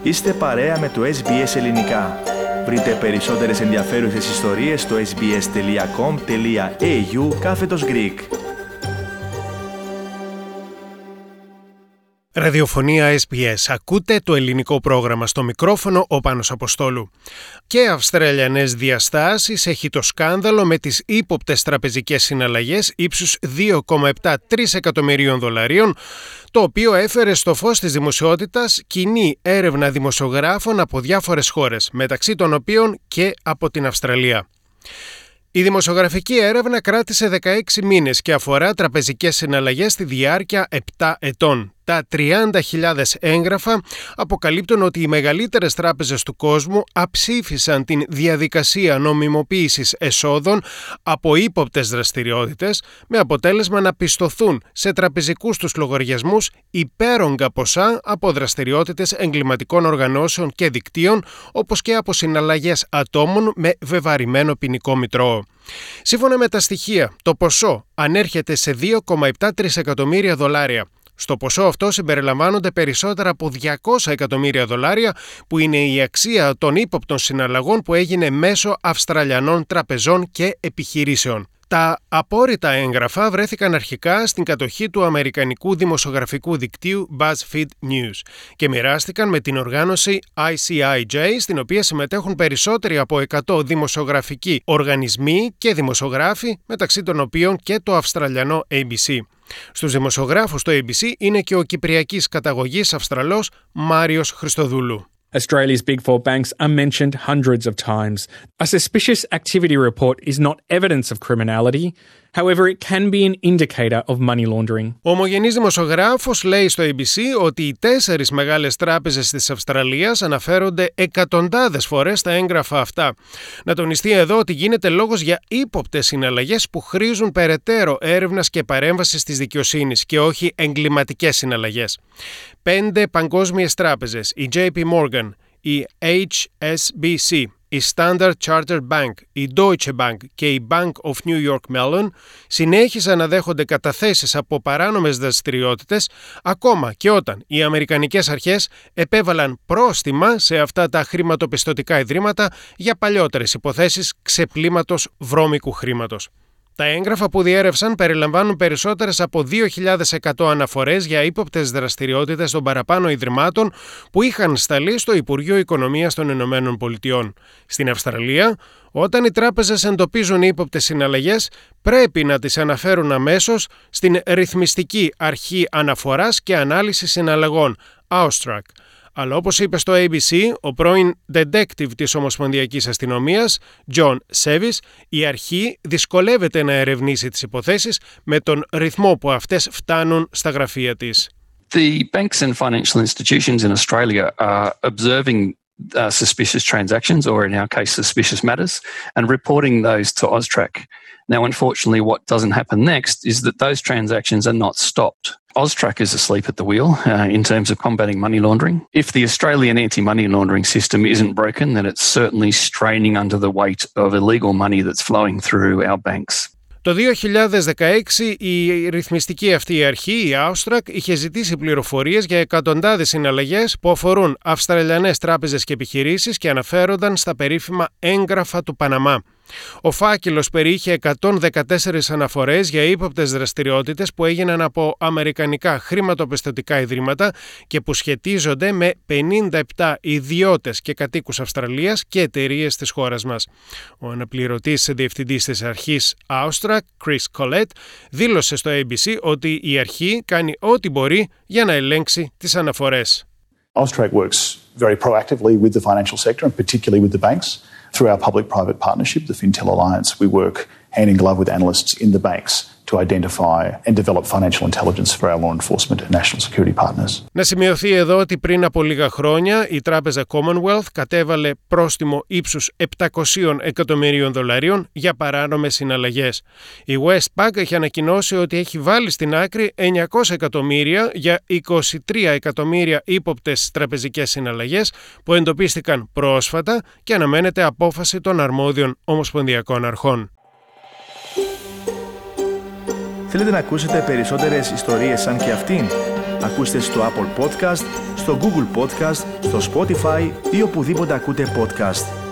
Είστε παρέα με το SBS Ελληνικά. Βρείτε περισσότερες ενδιαφέρουσες ιστορίες στο sbs.com.au/Greek. Ραδιοφωνία SBS. Ακούτε το ελληνικό πρόγραμμα, στο μικρόφωνο ο Πάνος Αποστόλου. Και αυστραλιανές διαστάσεις έχει το σκάνδαλο με τις ύποπτες τραπεζικές συναλλαγές ύψους 2,73 εκατομμυρίων δολαρίων, το οποίο έφερε στο φως της δημοσιότητας κοινή έρευνα δημοσιογράφων από διάφορες χώρες, μεταξύ των οποίων και από την Αυστραλία. Η δημοσιογραφική έρευνα κράτησε 16 μήνες και αφορά τραπεζικές συναλλαγές στη διάρκεια 7 ετών. Τα 30.000 έγγραφα αποκαλύπτουν ότι οι μεγαλύτερες τράπεζες του κόσμου αψήφισαν την διαδικασία νομιμοποίησης εσόδων από ύποπτες δραστηριότητες, με αποτέλεσμα να πιστωθούν σε τραπεζικούς τους λογαριασμούς υπέρογκα ποσά από δραστηριότητες εγκληματικών οργανώσεων και δικτύων, όπως και από συναλλαγές ατόμων με βεβαρημένο ποινικό μητρό. Σύμφωνα με τα στοιχεία, το ποσό ανέρχεται σε 2,7 τρισεκατομμύρια δολάρια. Στο ποσό αυτό συμπεριλαμβάνονται περισσότερα από 200 εκατομμύρια δολάρια, που είναι η αξία των ύποπτων συναλλαγών που έγινε μέσω Αυστραλιανών τραπεζών και επιχειρήσεων. Τα απόρριτα έγγραφα βρέθηκαν αρχικά στην κατοχή του αμερικανικού δημοσιογραφικού δικτύου BuzzFeed News και μοιράστηκαν με την οργάνωση ICIJ, στην οποία συμμετέχουν περισσότεροι από 100 δημοσιογραφικοί οργανισμοί και δημοσιογράφοι, μεταξύ των οποίων και το αυστραλιανό ABC. Στους δημοσιογράφους του ABC είναι και ο κυπριακής καταγωγής Αυστραλός Μάριος Χριστοδούλου. Australia's Big Four banks are mentioned hundreds of times. A suspicious activity report is not evidence of criminality. However, it can be an indicator of money laundering. Ο ομογενής δημοσιογράφος λέει στο ABC ότι οι 4 μεγάλες τράπεζες της Αυστραλίας αναφέρονται εκατοντάδες φορές στα έγγραφα αυτά. Να τονιστεί εδώ ότι γίνεται λόγος για ύποπτες συναλλαγές που χρήζουν περαιτέρω έρευνας και παρέμβασης της δικαιοσύνης και όχι εγκληματικές συναλλαγές. 5 παγκόσμιες τράπεζες, η JP Morgan, η HSBC, η Standard Chartered Bank, η Deutsche Bank και η Bank of New York Mellon συνέχισαν να δέχονται καταθέσεις από παράνομες δραστηριότητες, ακόμα και όταν οι αμερικανικές αρχές επέβαλαν πρόστιμα σε αυτά τα χρηματοπιστωτικά ιδρύματα για παλιότερες υποθέσεις ξεπλήματος βρώμικου χρήματος. Τα έγγραφα που διέρευσαν περιλαμβάνουν περισσότερες από 2.100 αναφορές για ύποπτες δραστηριότητες των παραπάνω ιδρυμάτων που είχαν σταλεί στο Υπουργείο Οικονομίας των Ηνωμένων Πολιτειών. Στην Αυστραλία, όταν οι τράπεζες εντοπίζουν ύποπτες συναλλαγές, πρέπει να τις αναφέρουν αμέσως στην Ρυθμιστική Αρχή Αναφοράς και Ανάλυσης Συναλλαγών, AUSTRAC. Αλλά όπως είπε στο ABC ο πρώην detective της Ομοσπονδιακής Αστυνομίας, John Sevis, η αρχή δυσκολεύεται να ερευνήσει τις υποθέσεις με τον ρυθμό που αυτές φτάνουν στα γραφεία της. The banks and financial institutions in Australia are observing suspicious transactions, or in our case suspicious matters, and reporting those to AUSTRAC. Now, unfortunately, what doesn't happen next is that those transactions are not stopped. AUSTRAC is asleep at the wheel in terms of combating money laundering. If the Australian anti-money laundering system isn't broken, then it's certainly straining under the weight of illegal money that's flowing through our banks. Το 2016 η ρυθμιστική αυτή αρχή, η AUSTRAC, είχε ζητήσει πληροφορίες για εκατοντάδες συναλλαγές που αφορούν αυστραλιανές τράπεζες και επιχειρήσεις και αναφέρονταν στα περίφημα έγγραφα του Παναμά. Ο φάκελος περιείχε 114 αναφορές για ύποπτες δραστηριότητες που έγιναν από αμερικανικά χρηματοπιστωτικά ιδρύματα και που σχετίζονται με 57 ιδιώτες και κατοίκους Αυστραλίας και εταιρείες της χώρας μας. Ο αναπληρωτής διευθυντής της αρχής AUSTRAC, Chris Collette, δήλωσε στο ABC ότι η αρχή κάνει ό,τι μπορεί για να ελέγξει τις αναφορές. AUSTRAC works very proactively with the financial sector and particularly with the banks. Through our public-private partnership, the Fintel Alliance, we work hand in glove with analysts in the banks to identify and develop financial intelligence for our law enforcement and national security partners. Να σημειωθεί εδώ ότι πριν από λίγα χρόνια η τράπεζα Commonwealth κατέβαλε πρόστιμο ύψους 700 εκατομμυρίων δολαρίων για παράνομες συναλλαγές. Η Westpac έχει ανακοινώσει ότι έχει βάλει στην άκρη 900 εκατομμύρια για 23 εκατομμύρια ύποπτες τραπεζικές συναλλαγές που εντοπίστηκαν πρόσφατα και αναμένεται απόφαση των αρμόδιων ομοσπονδιακών αρχών. Θέλετε να ακούσετε περισσότερες ιστορίες σαν και αυτήν? ακούστε στο Apple Podcast, στο Google Podcast, στο Spotify ή οπουδήποτε ακούτε podcast.